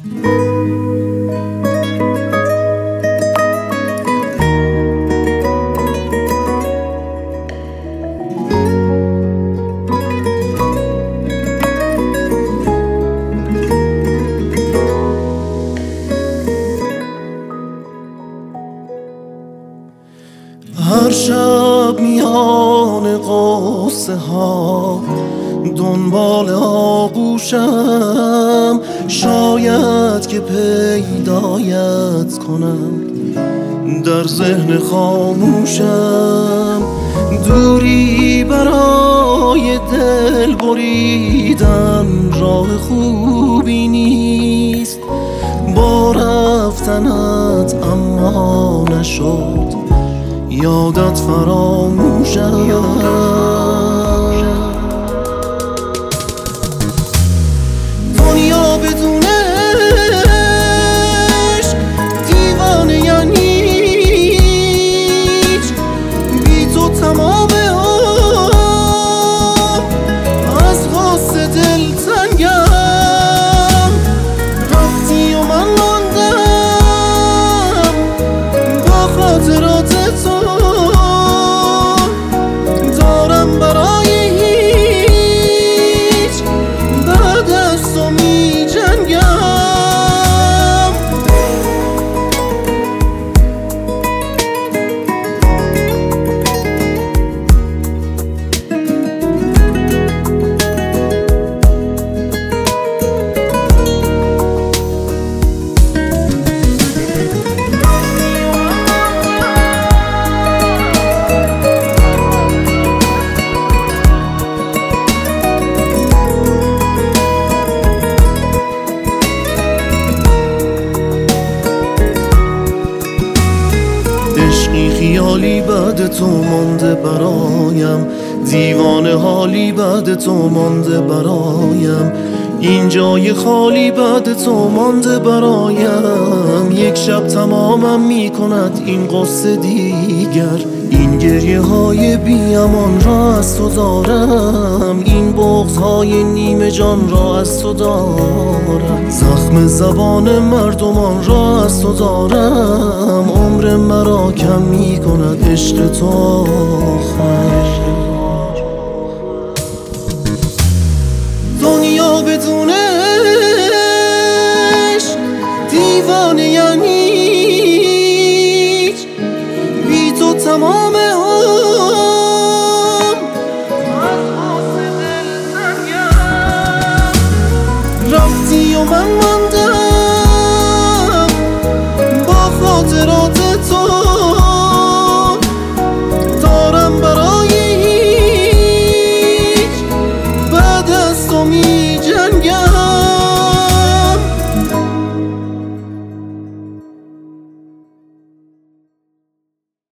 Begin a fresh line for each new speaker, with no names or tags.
هر شب میان قصه ها دنبال آغوشم، شاید که پیدایت کنم در ذهن خاموشم. دوری برای دل بریدن راه خوبی نیست، با رفتنت اما نشد یادت فراموشم. دنیا بدون عشق دیوانه یعنی هیچ، بی تو تمام عمر از غصه دلتنگم. رفتی و من ماندم با خاطرات تو، دارم برای هیچ بعد از تو می جنگم. عشقی خیالی بعد تو مانده برایم، دیوانه حالی بعد تو مانده برایم، این جای خالی بعد تو مانده برایم. یک شب تمامم می کند این قصه دیگر، این گریه های بی امان را از تو دارم، این بغض های نیمه جان را از تو دارم، زخم زبان مردمان را از تو دارم. عمر مرا کم می کند عشق تو آخر. دنیا بدون عشق دیوانه